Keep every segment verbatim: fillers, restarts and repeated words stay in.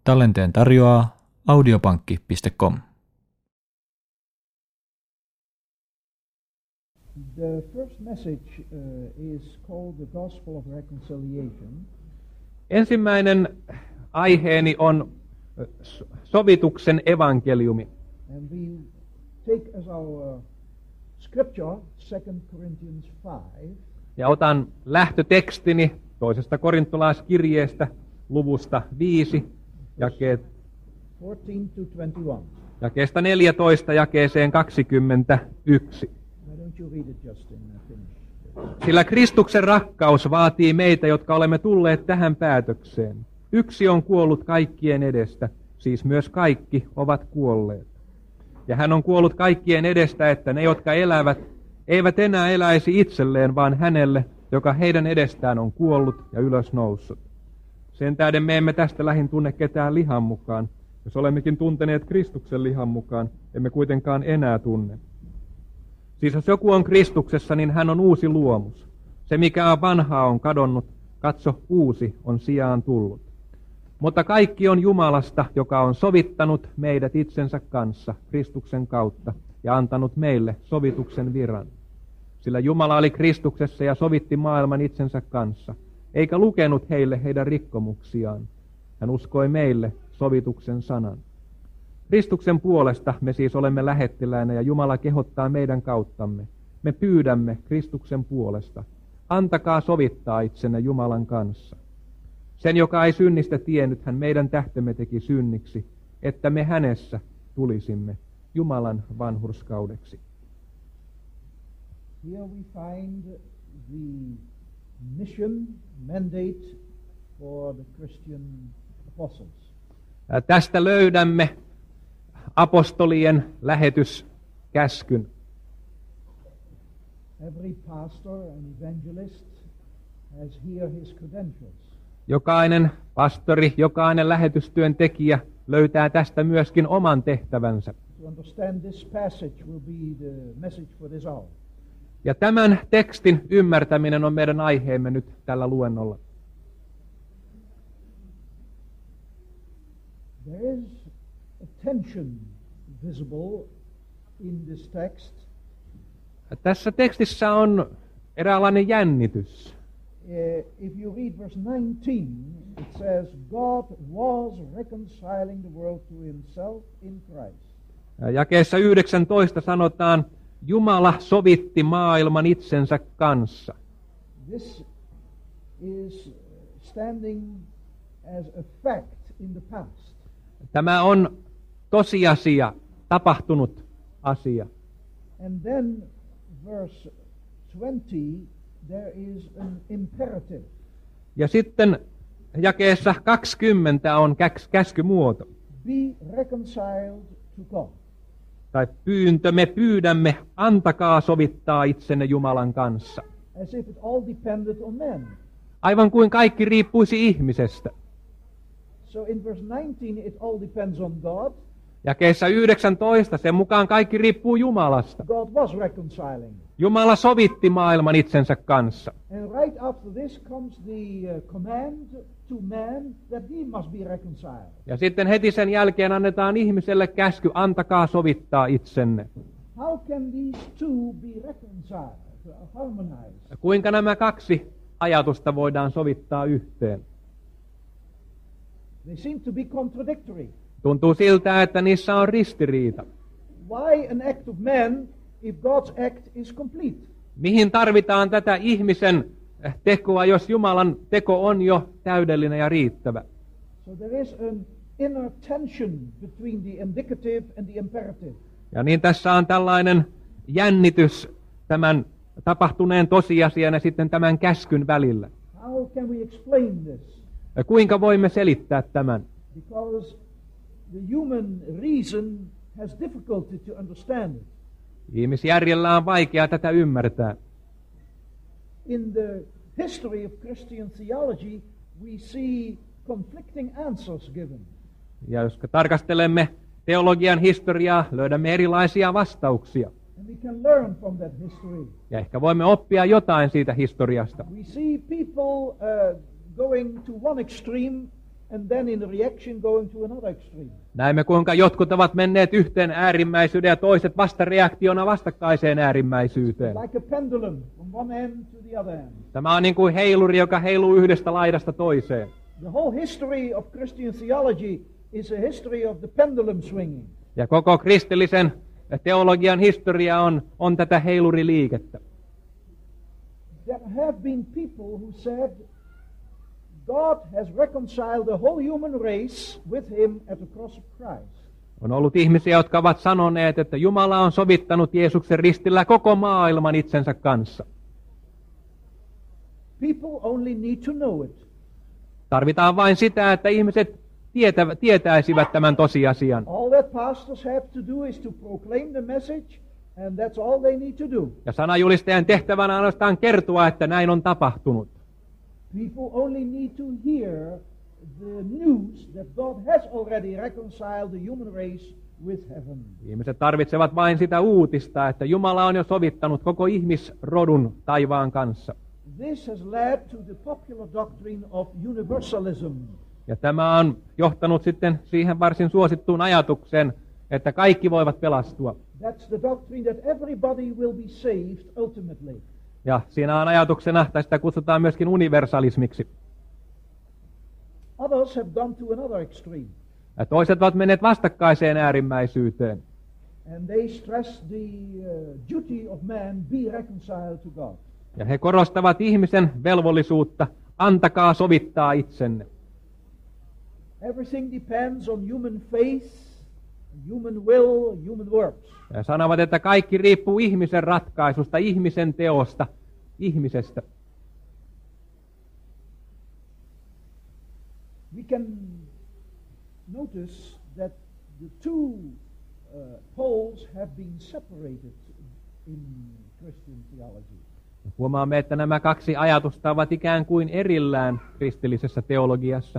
Tallenteen tarjoaa audiopankki piste com. The first message uh, is called the Gospel of Reconciliation. Ensimmäinen aiheeni on sovituksen evankeliumi. And we take as our scripture Second Corinthians five. Ja otan lähtötekstini toisesta korintolaiskirjeestä luvusta viisi, jakeet fourteen to twenty-one. jakeesta neljätoista jakeeseen kaksikymmentäyksi. Why don't you read it, Justin? Finish. Sillä Kristuksen rakkaus vaatii meitä, jotka olemme tulleet tähän päätökseen. Yksi on kuollut kaikkien edestä, siis myös kaikki ovat kuolleet. Ja hän on kuollut kaikkien edestä, että ne, jotka elävät, eivät enää eläisi itselleen, vaan hänelle, joka heidän edestään on kuollut ja ylösnoussut. Sen tähden me emme tästä lähin tunne ketään lihan mukaan. Jos olemmekin tunteneet Kristuksen lihan mukaan, emme kuitenkaan enää tunne. Siis jos joku on Kristuksessa, niin hän on uusi luomus. Se, mikä on vanhaa, on kadonnut. Katso, uusi on sijaan tullut. Mutta kaikki on Jumalasta, joka on sovittanut meidät itsensä kanssa Kristuksen kautta ja antanut meille sovituksen viran. Sillä Jumala oli Kristuksessa ja sovitti maailman itsensä kanssa, eikä lukenut heille heidän rikkomuksiaan. Hän uskoi meille sovituksen sanan. Kristuksen puolesta me siis olemme lähettiläinä ja Jumala kehottaa meidän kauttamme. Me pyydämme Kristuksen puolesta. Antakaa sovittaa itsenne Jumalan kanssa. Sen, joka ei synnistä tiennyt, hän meidän tähtemme teki synniksi, että me hänessä tulisimme Jumalan vanhurskaudeksi. Here we find the mission mandate for the Christian apostles. Tästä löydämme apostolien lähetyskäskyn. Every pastor and evangelist has here his credentials. Jokainen pastori, jokainen lähetystyöntekijä löytää tästä myöskin oman tehtävänsä. To understand this passage will be the message for this hour. Ja tämän tekstin ymmärtäminen on meidän aiheemme nyt tällä luennolla. There is a tension visible in this text. Tässä tekstissä on eräänlainen jännitys. Uh, if you read verse nineteen, it says, God was reconciling the world to himself in Christ. Jakeessa yhdeksäntoista sanotaan, Jumala sovitti maailman itsensä kanssa. This is standing as a fact in the past. Tämä on tosiasia, tapahtunut asia. And then verse twenty, there is an imperative. Ja sitten jakeessa kaksikymmentä on käs- käskymuoto. Be reconciled to God. Tai pyyntö, me pyydämme, antakaa sovittaa itsenne Jumalan kanssa. As if it all depended on men. Aivan kuin kaikki riippuisi ihmisestä. So in verse nineteen, it all depends on God. Jakeessa yhdeksäntoista, sen mukaan kaikki riippuu Jumalasta. God was reconciling. Jumala sovitti maailman itsensä kanssa. And right after this comes the uh, command to man that he must be reconciled. Ja sitten heti sen jälkeen annetaan ihmiselle käsky, antakaa sovittaa itsenne. How can these two be reconciled, uh, harmonized? Ja kuinka nämä kaksi ajatusta voidaan sovittaa yhteen? They seem to be contradictory. Tuntuu siltä, että niissä on ristiriita. Why an act of man if God's act is complete? Mihin tarvitaan tätä ihmisen tekoa, jos Jumalan teko on jo täydellinen ja riittävä? So there is an inner tension between the indicative and the imperative. Ja niin tässä on tällainen jännitys tämän tapahtuneen tosiasian ja sitten tämän käskyn välillä. How can we explain this? Ja kuinka voimme selittää tämän? Because the human reason has difficulty to understand it. Ihmisjärjellä on vaikea tätä ymmärtää. In the history of Christian theology, we see conflicting answers given. Ja jos tarkastelemme teologian historiaa, löydämme erilaisia vastauksia. And we can learn from that history. Ja ehkä voimme oppia jotain siitä historiasta. We see people uh, going to one extreme and then in reaction going to another extreme. Näemme, kuinka jotkut ovat menneet yhteen äärimmäisyyteen ja toiset vasta reaktiona vastakkaiseen äärimmäisyyteen. Like a pendulum from one end to the other end. Tämä on niin kuin heiluri, joka heiluu yhdestä laidasta toiseen. The whole history of Christian theology is a history of the pendulum swinging. Ja koko kristillisen teologian historia on, on tätä heiluriliikettä. There have been people who said God has reconciled the whole human race with him at the cross of Christ. On ollut ihmisiä, jotka ovat sanoneet, että Jumala on sovittanut Jeesuksen ristillä koko maailman itsensä kanssa. People only need to know it. Tarvitaan vain sitä, että ihmiset tietä, tietäisivät tämän tosiasian. All that pastors have to do is to proclaim the message, and that's all they need to do. Ja sanajulistajan tehtävänä on ainoastaan kertoa, että näin on tapahtunut. People only need to hear the news that God has already reconciled the human race with heaven. Ihmiset tarvitsevat vain sitä uutista, että Jumala on jo sovittanut koko ihmisrodun taivaan kanssa. This has led to the popular doctrine of universalism. Ja tämä on johtanut sitten siihen varsin suosittuun ajatukseen, että kaikki voivat pelastua. That's the doctrine that everybody will be saved ultimately. Ja siinä on ajatuksena, tai sitä kutsutaan myöskin universalismiksi. Others have gone to another extreme. Ja toiset ovat menneet vastakkaiseen äärimmäisyyteen. And they stress the uh, duty of man be reconciled to God. Ja he korostavat ihmisen velvollisuutta, antakaa sovittaa itsenne. Everything depends on human faith, human will, human works. Ja sanovat, että kaikki riippuu ihmisen ratkaisusta, ihmisen teosta, ihmisestä. We can notice that the two uh, poles have been separated in Christian theology. Huomaamme, että nämä kaksi ajatusta ovat ikään kuin erillään kristillisessä teologiassa.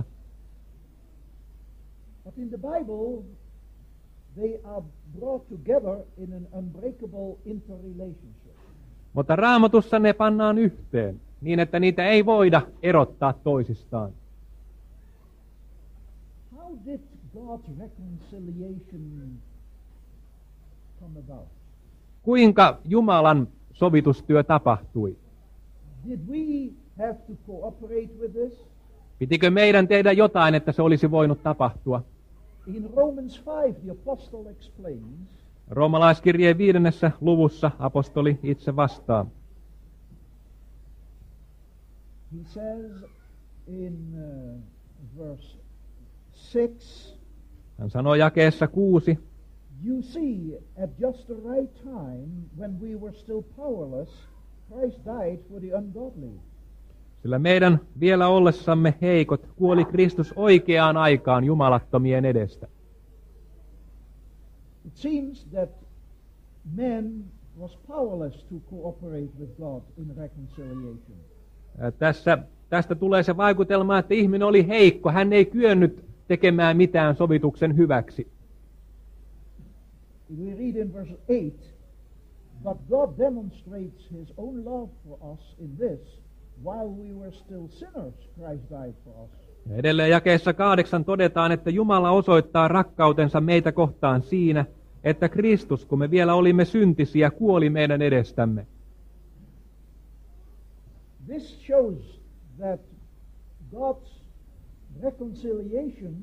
But in the Bible, they are brought together in an unbreakable interrelationship. Mutta Raamatussa ne pannaan yhteen, niin että niitä ei voida erottaa toisistaan. How did God's reconciliation come about? Kuinka Jumalan sovitustyö tapahtui? Did we have to cooperate with this? Pitikö meidän tehdä jotain, että se olisi voinut tapahtua? In Romans five, the apostle explains Roomalaiskirjeen viidennessä luvussa apostoli itse vastaa. He says in uh, verse six, Hän sanoo jakeessa kuusi, you see, at just the right time, when we were still powerless, Christ died for the ungodly. sillä meidän vielä ollessamme heikot kuoli Kristus oikeaan aikaan jumalattomien edestä. It seems that man was powerless to cooperate with God in reconciliation. Ja Tässä, tästä tulee se vaikutelma, että ihminen oli heikko. Hän ei kyennyt tekemään mitään sovituksen hyväksi. We read in verse eight, but God demonstrates his own love for us in this, while we were still sinners, Christ died for us. Ja edelleen jakeessa kahdeksan todetaan, että Jumala osoittaa rakkautensa meitä kohtaan siinä, että Kristus, kun me vielä olimme syntisiä, kuoli meidän edestämme. This shows that God's reconciliation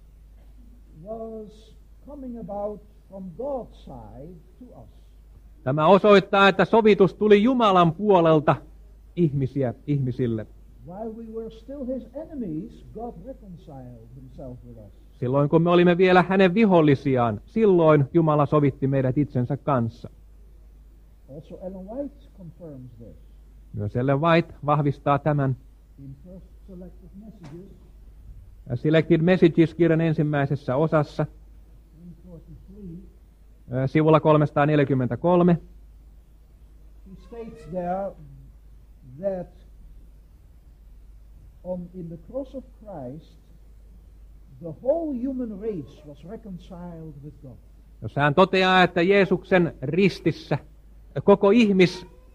was coming about from God's side to us. Tämä osoittaa, että sovitus tuli Jumalan puolelta ihmisiä, ihmisille. While we were still his enemies, God reconciled himself with us. Silloin kun me olimme vielä hänen vihollisiaan, silloin Jumala sovitti meidät itsensä kanssa. Also Ellen White confirms this. Myös Ellen White vahvistaa tämän. In First Selected Messages, Selected Messages-kirjan ensimmäisessä osassa, three forty-three, ö, sivulla kolmesataaneljäkymmentäkolme, he states there that on in the cross of Christ, the whole human race was reconciled with God. jossa hän toteaa, että Jeesuksen ristissä koko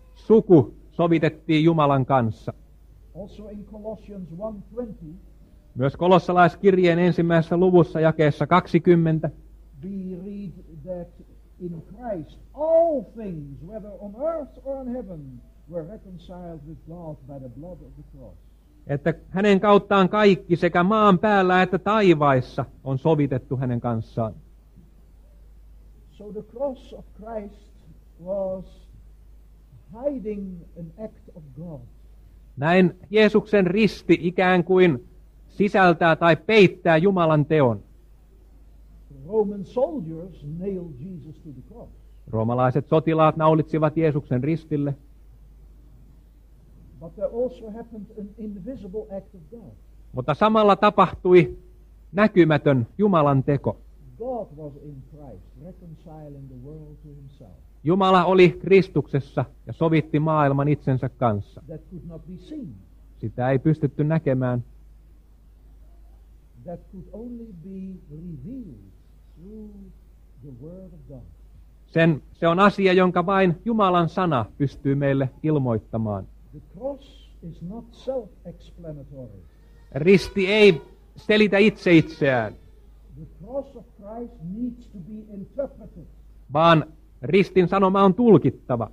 ihmissuku sovitettiin Jumalan kanssa. Also in Colossians one twenty, Myös kolossalaiskirjeen ensimmäisessä luvussa jakeessa kaksikymmentä we read that in Christ all things, whether on earth or on heaven, were reconciled with God by the blood of the cross. että hänen kauttaan kaikki sekä maan päällä että taivaissa on sovitettu hänen kanssaan. So the cross of Christ was hiding an act of God. Näin Jeesuksen risti ikään kuin sisältää tai peittää Jumalan teon. Roman soldiers nailed Jesus to the cross. Roomalaiset sotilaat naulitsivat Jeesuksen ristille, But there also happened an invisible act of God. mutta samalla tapahtui näkymätön Jumalan teko. God was in Christ, reconciling the world to himself. Jumala oli Kristuksessa ja sovitti maailman itsensä kanssa. That could not be seen. Sitä ei pystytty näkemään. That could only be revealed through the word of God. Sen, se on asia, jonka vain Jumalan sana pystyy meille ilmoittamaan. The cross is not self-explanatory. Risti ei selitä itse itseään, The cross of Christ needs to be interpreted vaan ristin sanoma on tulkittava.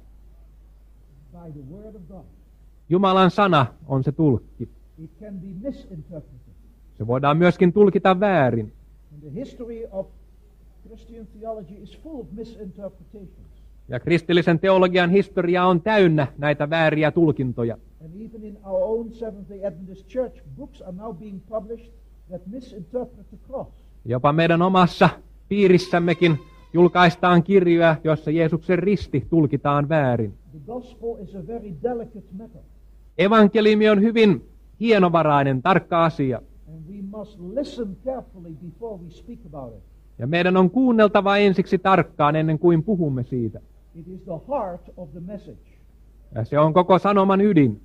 by the word of God. Jumalan sana on se tulkki. It can be misinterpreted. Se voidaan myöskin tulkita väärin. And the history of Christian theology is full of misinterpretations. Ja kristillisen teologian historia on täynnä näitä vääriä tulkintoja. And even in our own Seventh-day Adventist Church, books are now being published that misinterpret the cross. Jopa meidän omassa piirissämmekin julkaistaan kirjoja, joissa Jeesuksen risti tulkitaan väärin. The gospel is a very delicate matter, Evankeliumi on hyvin hienovarainen, tarkka asia. and we must listen carefully before we speak about it. Ja meidän on kuunneltava ensiksi tarkkaan ennen kuin puhumme siitä. It is the heart of the message, Ja se on koko sanoman ydin.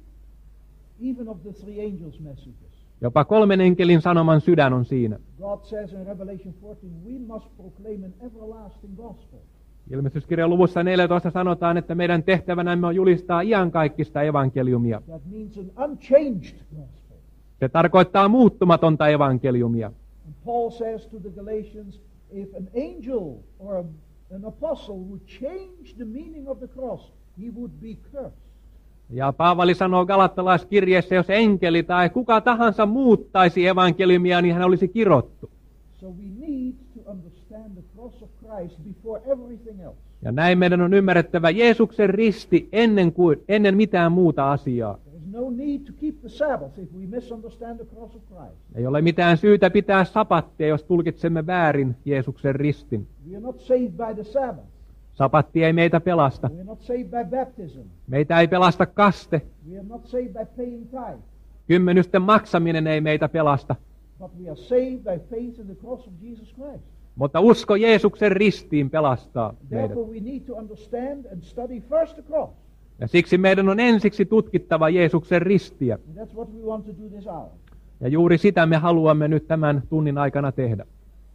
even of the three angels' messages. Jopa kolmen enkelin sanoman sydän on siinä. God says in Revelation fourteen, we must proclaim an everlasting gospel. Ilmestyskirjan luvussa neljätoista sanotaan, että meidän tehtävänämme on julistaa iankaikkista evankeliumia. That means an unchanged gospel. Se tarkoittaa muuttumatonta evankeliumia. And Paul says to the Galatians, if an angel or an apostle would change the meaning of the cross, he would be cursed. Ja Paavali sanoo galattalaiskirjeessä, jos enkeli tai kuka tahansa muuttaisi evankeliumia, niin hän olisi kirottu. So we need to understand the cross of Christ before everything else. Ja näin meidän on ymmärrettävä Jeesuksen risti ennen, kuin, ennen mitään muuta asiaa. There is no need to keep the Sabbath if we misunderstand the cross of Christ. Ei ole mitään syytä pitää sapattia, jos tulkitsemme väärin Jeesuksen ristin. We are not saved by the Sabbath. Sapatti ei meitä pelasta. We are not saved by baptism. Meitä ei pelasta kaste. We are not saved by paying tithe. Kymmenysten maksaminen ei meitä pelasta. But we are saved by faith in the cross of Jesus Christ. Mutta usko Jeesuksen ristiin pelastaa meidät. Therefore we need to understand and study first the cross. Ja siksi meidän on ensiksi tutkittava Jeesuksen ristiä. And that's what we want to do this hour. Ja juuri sitä me haluamme nyt tämän tunnin aikana tehdä.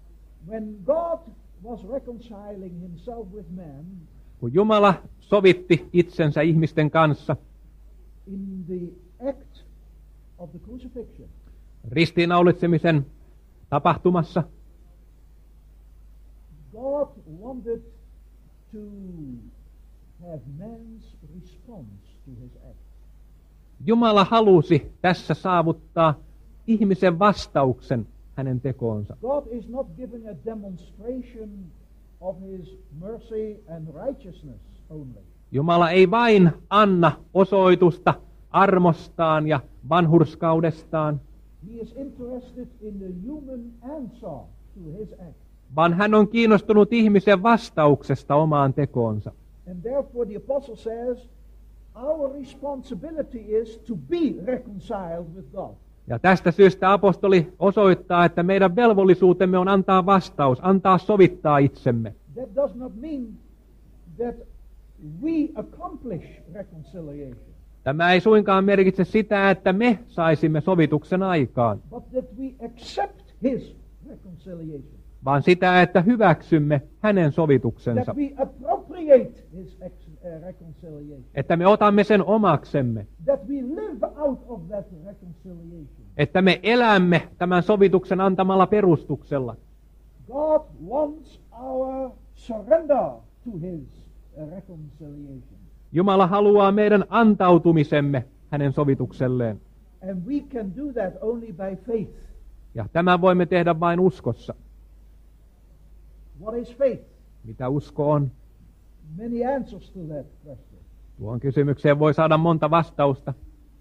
When God was reconciling himself with man Kun Jumala sovitti itsensä ihmisten kanssa in the act of the crucifixion, ristiinnaulitsemisen tapahtumassa, God wanted to have man's response to his act. Jumala halusi tässä saavuttaa ihmisen vastauksen hänen tekoonsa. God is not giving a demonstration of his mercy and righteousness only. Jumala ei vain anna osoitusta armostaan ja vanhurskaudestaan, He is interested in the human answer to his act. vaan hän on kiinnostunut ihmisen vastauksesta omaan tekoonsa. And therefore the apostle says, our responsibility is to be reconciled with God. Ja tästä syystä apostoli osoittaa, että meidän velvollisuutemme on antaa vastaus, antaa sovittaa itsemme. That does not mean that we accomplish reconciliation, Tämä ei suinkaan merkitse sitä, että me saisimme sovituksen aikaan, but that we accept his reconciliation. vaan sitä, että hyväksymme hänen sovituksensa, That we appropriate his ex- uh, reconciliation. että me otamme sen omaksemme, That we live out of that reconciliation. että me elämme tämän sovituksen antamalla perustuksella. God wants our surrender to his reconciliation. Jumala haluaa meidän antautumisemme hänen sovitukselleen. And we can do that only by faith. Ja tämän voimme tehdä vain uskossa. What is faith? Mitä usko on? Many answers to that question. Tuohon kysymykseen voi saada monta vastausta.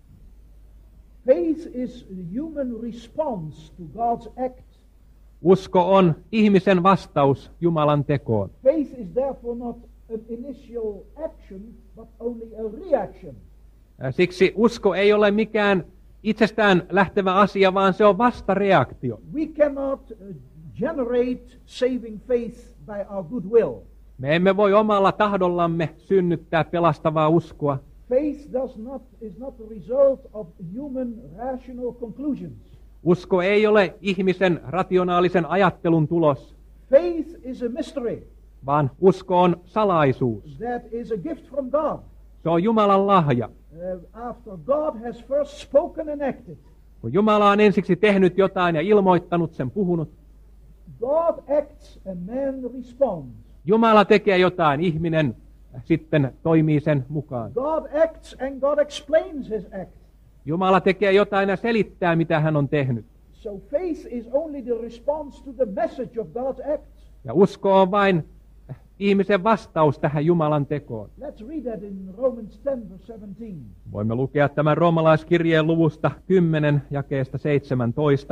Faith is a human response to God's act. Usko on ihmisen vastaus Jumalan tekoon. Faith is therefore not an initial action, but only a reaction. Siksi usko ei ole mikään itsestään lähtevä asia, vaan se on vastareaktio. We cannot uh, generate saving faith by our good will. Me emme voi omalla tahdollamme synnyttää pelastavaa uskoa. Faith does not, is not the result of human rational conclusions. Usko ei ole ihmisen rationaalisen ajattelun tulos, Faith is a mystery vaan usko on salaisuus. that is a gift from God. Se on Jumalan lahja. Uh, after God has first spoken and acted, Kun Jumala on ensiksi tehnyt jotain ja ilmoittanut sen, puhunut, God acts and man responds. Jumala tekee jotain, ihminen sitten toimii sen mukaan. God acts and God explains his act. Jumala tekee jotain ja selittää, mitä hän on tehnyt. So faith is only the response to the message of God's act. Ja usko on vain ihmisen vastaus tähän Jumalan tekoon. Let's read that in Romans ten, verse seventeen. Voimme lukea tämän roomalaiskirjeen luvusta kymmenen jakeesta seitsemäntoista.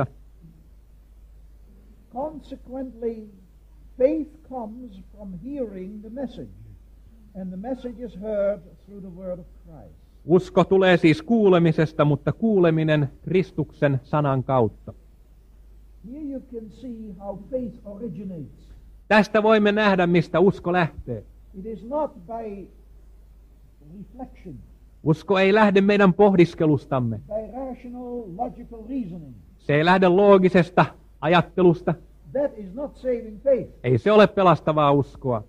Consequently, faith comes from hearing the message, and the message is heard through the word of Christ. Usko tulee siis kuulemisesta, mutta kuuleminen Kristuksen sanan kautta. Here you can see how faith originates. Tästä voimme nähdä, mistä usko lähtee. It is not by reflection, Usko ei lähde meidän pohdiskelustamme. by rational, logical reasoning. Se ei lähde loogisesta ajattelusta. That is not saving faith. Ei se ole pelastavaa uskoa.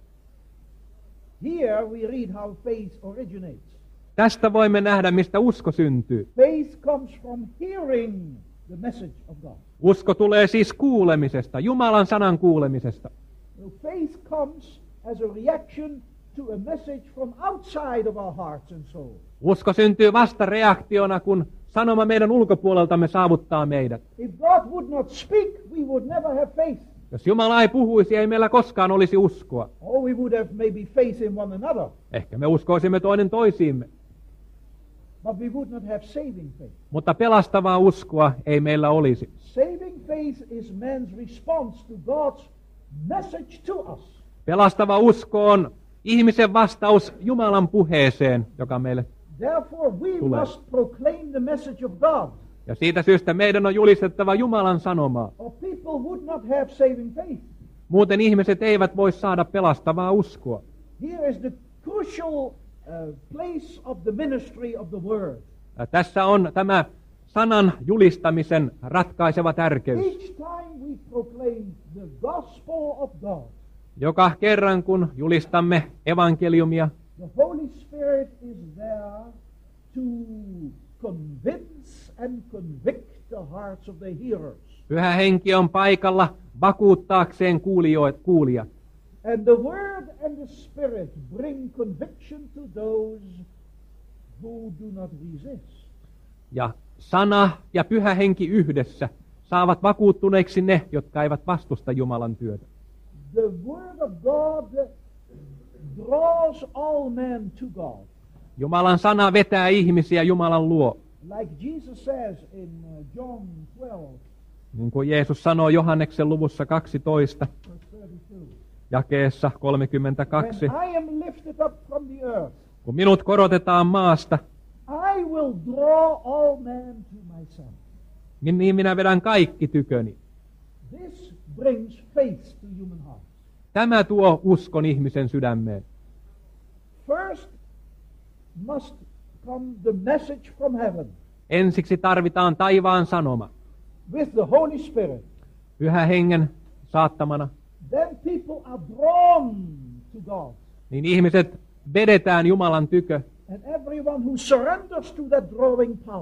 Here we read how faith originates. Tästä voimme nähdä, mistä usko syntyy. Faith comes from hearing the message of God. Usko tulee siis kuulemisesta, Jumalan sanan kuulemisesta. So faith comes as a reaction to a message from outside of our hearts and soul. Usko syntyy vasta reaktiona, kun sanoma meidän ulkopuoleltamme saavuttaa meidät. If God would not speak, we would never have faith. Jos Jumala ei puhuisi, ei meillä koskaan olisi uskoa. Or we would have maybe faith in one another, Ehkä me uskoisimme toinen toisiimme, but we would not have saving faith. mutta pelastavaa uskoa ei meillä olisi. Saving faith is man's response to God's message to us. Pelastava usko on ihmisen vastaus Jumalan puheeseen, joka meille. Therefore, we Tulee. must proclaim the message of God, Ja siitä syystä meidän on julistettava Jumalan sanomaa. or people would not have saving faith. Muuten ihmiset eivät voi saada pelastavaa uskoa. Here is the crucial uh, place of the ministry of the word. Ja tässä on tämä sanan julistamisen ratkaiseva tärkeys. Each time we proclaim the gospel of God, Joka kerran kun julistamme evankeliumia, the Holy Spirit is there to convince and convict the hearts of the hearers. Pyhä Henki on paikalla vakuuttaakseen kuulijoit, kuulijat. And the Word and the Spirit bring conviction to those who do not resist. Ja sana ja Pyhä Henki yhdessä saavat vakuuttuneiksi ne, jotka eivät vastusta Jumalan työtä. The Word of God draws all men to God. Jumalan sana vetää ihmisiä Jumalan luo. Like Jesus says in uh, John twelve, Niin kuin Jeesus sanoo Johanneksen luvussa kaksitoista, verse thirty-two. jakeessa kolmekymmentäkaksi. When I am lifted up from the earth, Kun minut korotetaan maasta, I will draw all men to myself. niin minä vedän kaikki tyköni. This brings faith to human hearts. Tämä tuo uskon ihmisen sydämeen. First must come the message from heaven Ensiksi tarvitaan taivaan sanoma, with the Holy Spirit. Pyhä Hengen saattamana. Then people are drawn to God. Niin ihmiset vedetään Jumalan tykö. And everyone who surrenders to that drawing power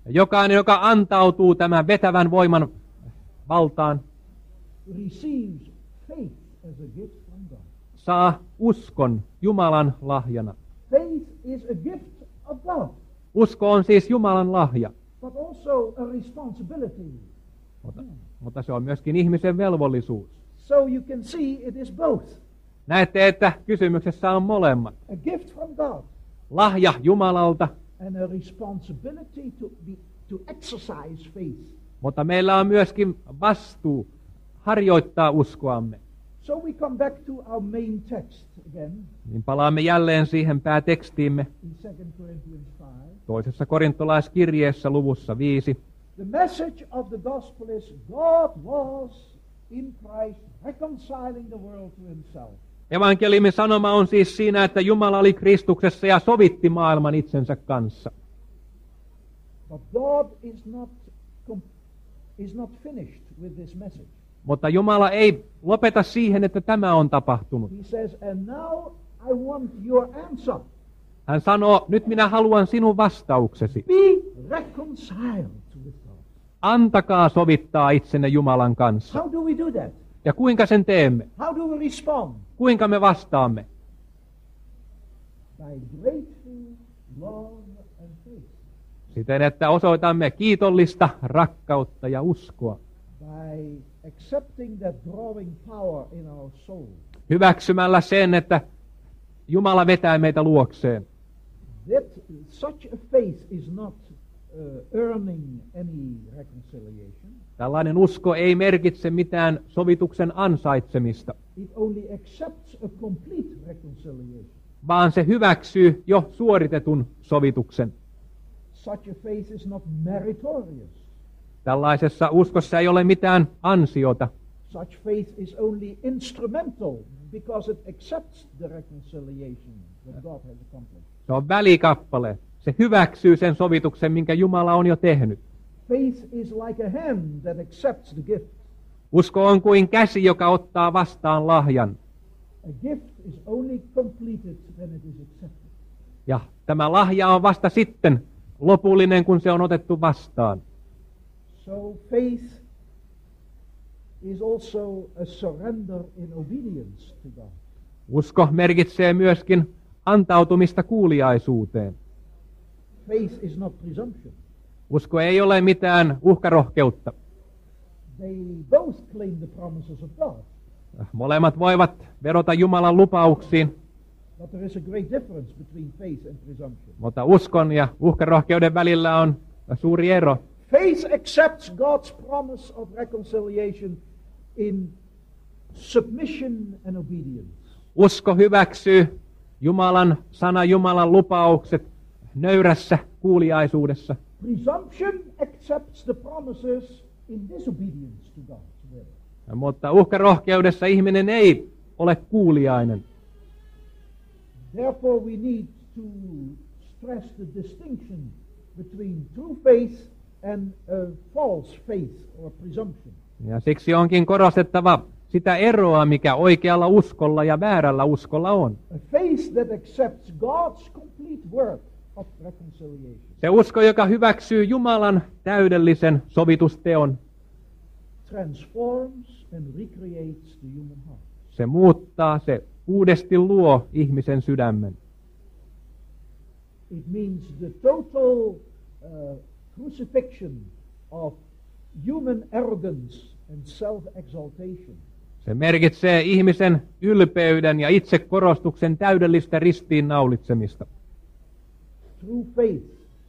Jokainen, joka antautuu tämän vetävän voiman valtaan, receives faith as a gift from God. saa uskon Jumalan lahjana. Faith is a gift of God, Usko on siis Jumalan lahja, but also a responsibility. mutta, mutta se on myöskin ihmisen velvollisuus. So you can see it is both. Näette, että kysymyksessä on molemmat. A gift from God Lahja Jumalalta, and a responsibility to be to exercise faith. mutta meillä on myöskin vastuu harjoittaa uskoamme. So we come back to our main text again Niin palaamme jälleen siihen päätekstiimme in Second Corinthians five. toisessa korintolaiskirjeessä luvussa viisi. The message of the gospel is God was in Christ reconciling the world to himself. Evankeliumin sanoma on siis siinä, että Jumala oli Kristuksessa ja sovitti maailman itsensä kanssa. But God is not com- is not finished with this message. Mutta Jumala ei lopeta siihen, että tämä on tapahtunut. He says, and now I want your answer. Hän sanoo, nyt minä haluan sinun vastauksesi. Be reconciled with God. Antakaa sovittaa itsenne Jumalan kanssa. How do we do that? Ja kuinka sen teemme? How do we respond? Kuinka me vastaamme? By grateful love and faith. Siten, että osoitamme kiitollista rakkautta ja uskoa. By accepting that drawing power in our soul. Hyväksymällä sen, että Jumala vetää meitä luokseen. That such a faith is not uh, earning any reconciliation. Tällainen usko ei merkitse mitään sovituksen ansaitsemista, It only accepts a complete reconciliation. vaan se hyväksyy jo suoritetun sovituksen. Such a faith is not meritorious. Tällaisessa uskossa ei ole mitään ansiota. Such faith is only instrumental because it accepts the reconciliation that God has accomplished. Se on välikappale. Se hyväksyy sen sovituksen, minkä Jumala on jo tehnyt. Faith is like a hand that accepts the gift. Usko on kuin käsi, joka ottaa vastaan lahjan. A gift is only completed when it is accepted. Ja tämä lahja on vasta sitten lopullinen, kun se on otettu vastaan. So faith is also a surrender in obedience to God. Usko merkitsee myöskin antautumista kuuliaisuuteen. Faith is not presumption. Usko ei ole mitään uhkarohkeutta. They both claim the promises of God, Molemmat voivat vedota Jumalan lupauksiin, but there is a great difference between faith and presumption. mutta uskon ja uhkarohkeuden välillä on suuri ero. Faith accepts God's promise of reconciliation in submission and obedience. Usko hyväksyy Jumalan sana, Jumalan lupaukset nöyrässä kuuliaisuudessa. Presumption accepts the promises in disobedience to God's will. Mutta uhkarohkeudessa ihminen ei ole kuuliainen. Therefore we need to stress the distinction between true faith and a false faith or presumption. Ja siksi onkin korostettava sitä eroa, mikä oikealla uskolla ja väärällä uskolla on. A faith that accepts God's complete work of reconciliation. Se usko, joka hyväksyy Jumalan täydellisen sovitusteon, Transforms and recreates the human heart. se muuttaa, se uudesti luo ihmisen sydämen. It means the total uh, crucifixion of human arrogance and self-exaltation. Se merkitsee ihmisen ylpeyden ja itsekorostuksen täydellistä ristiinnaulitsemista. True faith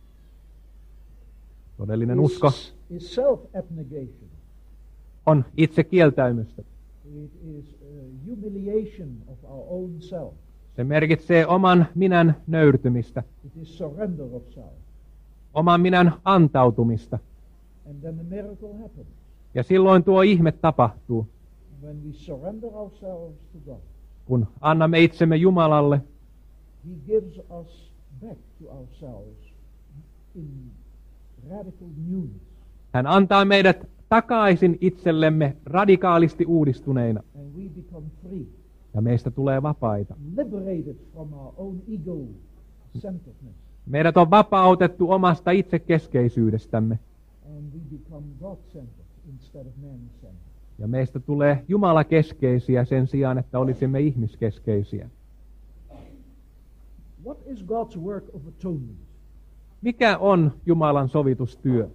Todellinen usko is, is self-abnegation. on itse kieltäymystä. It is a humiliation of our own self. Se merkitsee oman minän nöyrtymistä, It is surrender of self. oman minän antautumista. And then a miracle happens. Ja silloin tuo ihme tapahtuu, When we surrender ourselves to God, kun annamme itsemme Jumalalle. He gives us back to ourselves in radical newness. Hän antaa meidät takaisin itsellemme radikaalisti uudistuneina, And we become free, ja meistä tulee vapaita. liberated from our own ego-centeredness. Meidät on vapautettu omasta itsekeskeisyydestämme. and we become God-centered instead of man-centered. Ja meistä tulee Jumala-keskeisiä sen sijaan, että olisimme ihmiskeskeisiä. What is God's work of atonement? Mikä on Jumalan sovitustyö?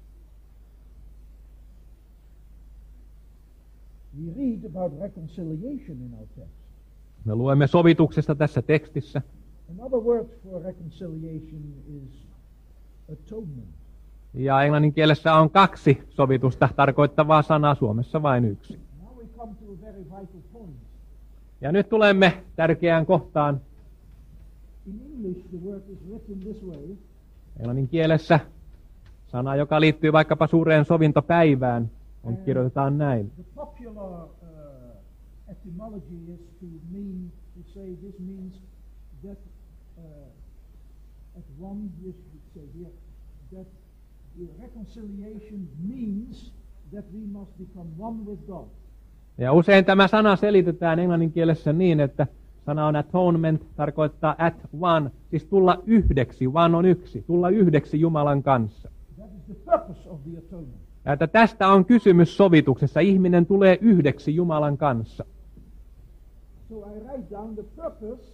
We read about reconciliation in our text. Me luemme sovituksesta tässä tekstissä. Another word for reconciliation is atonement. Ja englannin kielessä on kaksi sovitusta tarkoittavaa sanaa, Suomessa vain yksi. Now we come to a very vital point. Ja nyt tulemme tärkeään kohtaan. In English the word is written this way. Englannin kielessä sana, joka liittyy vaikkapa suureen sovintopäivään, on kirjoitetaan näin. The popular uh, etymology is to mean, to say this means that uh, at one, yes, we say here, that the reconciliation means that we must become one with God. Ja usein tämä sana selitetään englannin kielessä niin, että sana on atonement, tarkoittaa at one, siis tulla yhdeksi, one on yksi, tulla yhdeksi Jumalan kanssa. That is the purpose of the atonement. Ja että tästä on kysymys sovituksessa, ihminen tulee yhdeksi Jumalan kanssa. So I write down the purpose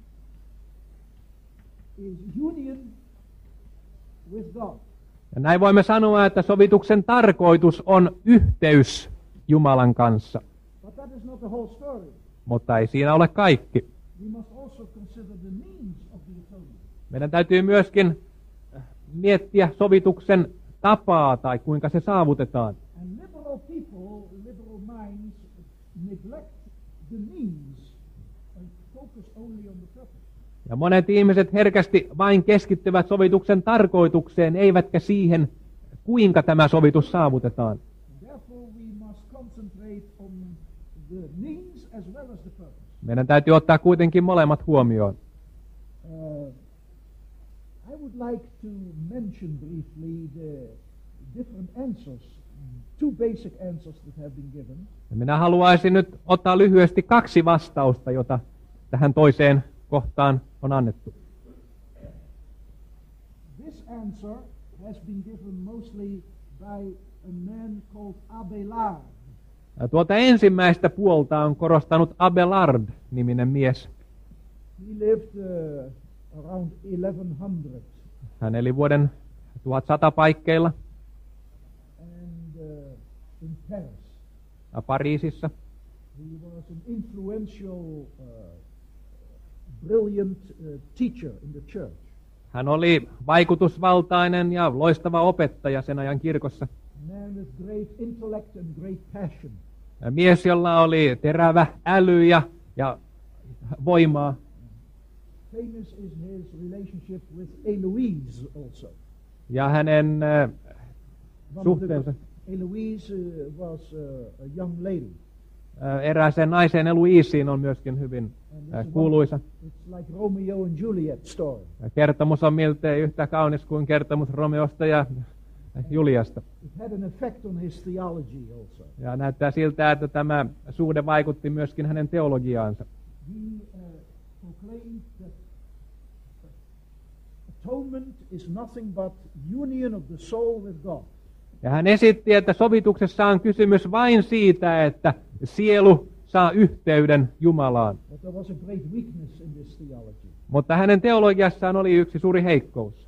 is union with God. Ja näin voimme sanoa, että sovituksen tarkoitus on yhteys Jumalan kanssa. But that is not the whole story. Mutta ei siinä ole kaikki. We must also consider the means of the atonement. Meidän täytyy myöskin miettiä sovituksen tapaa tai kuinka se saavutetaan. And liberal people, liberal minds, neglect the means and focus only on the purpose. Ja monet ihmiset herkästi vain keskittyvät sovituksen tarkoitukseen, eivätkä siihen, kuinka tämä sovitus saavutetaan. Therefore we must concentrate on the means as well as the purpose. Meidän täytyy ottaa kuitenkin molemmat huomioon. Uh, I would like to mention briefly the different answers, two basic answers that have been given. Ja minä haluaisin nyt ottaa lyhyesti kaksi vastausta, jota tähän toiseen kohtaan on annettu. This answer has been given mostly by a man called Abelard. Ja tuota ensimmäistä puolta on korostanut Abelard-niminen mies. He lived uh, around eleven hundred. Hän eli vuoden tuhatsata paikkeilla And uh, in Paris. ja Pariisissa. He was an influential, uh, brilliant uh, teacher in the church. Hän oli vaikutusvaltainen ja loistava opettaja sen ajan kirkossa. A man with great intellect and great passion. Ja mies, jolla oli terävä äly ja, ja voimaa. Famous is his relationship with Eloise also. Ja hänen äh, One of the- suhteensa Eloise uh, was uh, a young lady. äh, erääseen naiseen Eloisiin on myöskin hyvin And äh, it's, kuuluisa. one, it's like Romeo and Juliet story. Ja kertomus on miltei yhtä kaunis kuin kertomus Romeosta ja Juliasta. It had an effect on his theology also. Ja näyttää siltä, että tämä suhde vaikutti myöskin hänen teologiaansa. He uh, proclaimed that atonement is nothing but union of the soul with God. Ja hän esitti, että sovituksessa on kysymys vain siitä, että sielu saa yhteyden Jumalaan. But there was a great weakness in this theology. Mutta hänen teologiassaan oli yksi suuri heikkous.